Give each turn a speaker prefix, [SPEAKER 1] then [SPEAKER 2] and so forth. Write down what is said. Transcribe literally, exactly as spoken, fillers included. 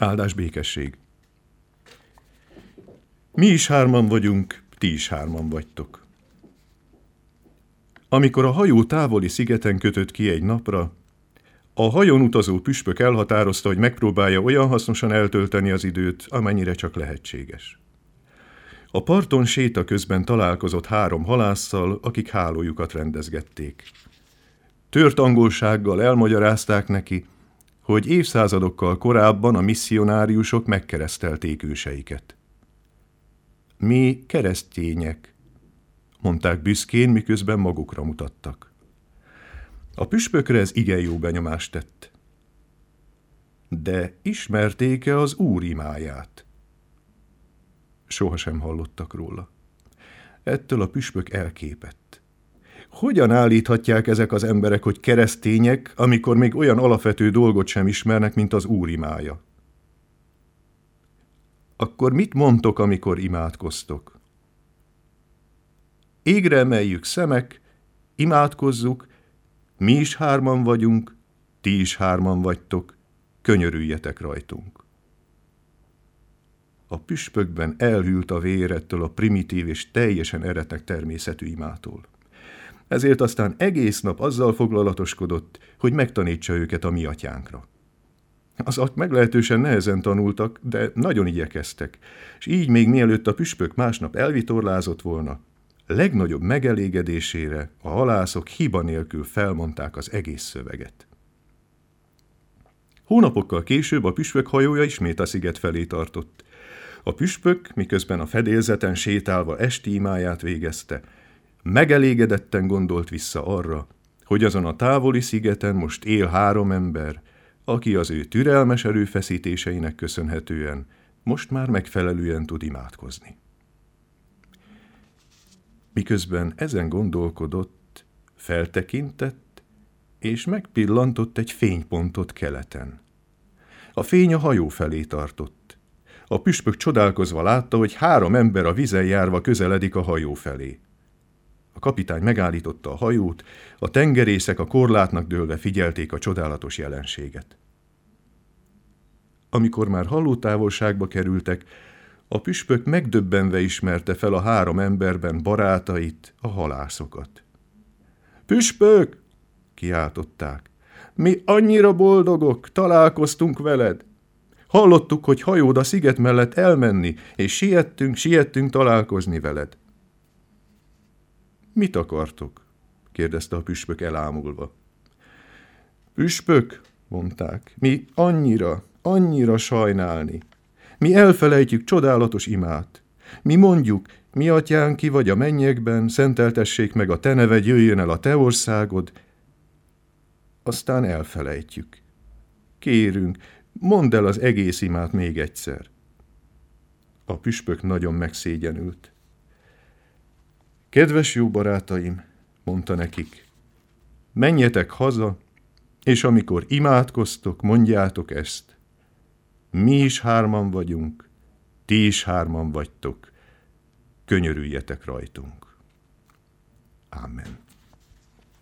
[SPEAKER 1] Áldás békesség. Mi is hárman vagyunk, ti is hárman vagytok. Amikor a hajó távoli szigeten kötött ki egy napra, a hajón utazó püspök elhatározta, hogy megpróbálja olyan hasznosan eltölteni az időt, amennyire csak lehetséges. A parton séta közben találkozott három halásszal, akik hálójukat rendezgették. Tört angolsággal elmagyarázták neki, hogy évszázadokkal korábban a misszionáriusok megkeresztelték őseiket. Mi keresztények, mondták büszkén, miközben magukra mutattak. A püspökre ez igen jó benyomást tett. De ismerték-e az Úr imáját? Sohasem hallottak róla. Ettől a püspök elképett. Hogyan állíthatják ezek az emberek, hogy keresztények, amikor még olyan alapvető dolgot sem ismernek, mint az Úr imája? Akkor mit mondtok, amikor imádkoztok? Égre emeljük szemek, imádkozzuk, mi is hárman vagyunk, ti is hárman vagytok, könyörüljetek rajtunk. A püspökben elhűlt a vér ettől a primitív és teljesen eretnek természetű imától. Ezért aztán egész nap azzal foglalatoskodott, hogy megtanítsa őket a mi atyánkra. Az at meglehetősen nehezen tanultak, de nagyon igyekeztek, és így még mielőtt a püspök másnap elvitorlázott volna, legnagyobb megelégedésére a halászok hiba nélkül felmondták az egész szöveget. Hónapokkal később a püspök hajója ismét a sziget felé tartott. A püspök, miközben a fedélzeten sétálva esti imáját végezte, megelégedetten gondolt vissza arra, hogy azon a távoli szigeten most él három ember, aki az ő türelmes erőfeszítéseinek köszönhetően most már megfelelően tud imádkozni. Miközben ezen gondolkodott, feltekintett, és megpillantott egy fénypontot keleten. A fény a hajó felé tartott. A püspök csodálkozva látta, hogy három ember a vízen járva közeledik a hajó felé. A kapitány megállította a hajót, a tengerészek a korlátnak dőlve figyelték a csodálatos jelenséget. Amikor már hallótávolságba kerültek, a püspök megdöbbenve ismerte fel a három emberben barátait, a halászokat. Püspök! Kiáltották. Mi annyira boldogok, találkoztunk veled. Hallottuk, hogy hajód a sziget mellett elmenni, és siettünk, siettünk találkozni veled. Mit akartok? Kérdezte a püspök elámulva. Püspök, mondták, mi annyira, annyira sajnálni. Mi elfelejtjük csodálatos imát. Mi mondjuk, mi atyánk, ki vagy a mennyekben, szenteltessék meg a te neved, jöjjön el a te országod. Aztán elfelejtjük. Kérünk, mondd el az egész imát még egyszer. A püspök nagyon megszégyenült. Kedves jó barátaim, mondta nekik, menjetek haza, és amikor imádkoztok, mondjátok ezt. Mi is hárman vagyunk, ti is hárman vagytok, könyörüljetek rajtunk. Amen.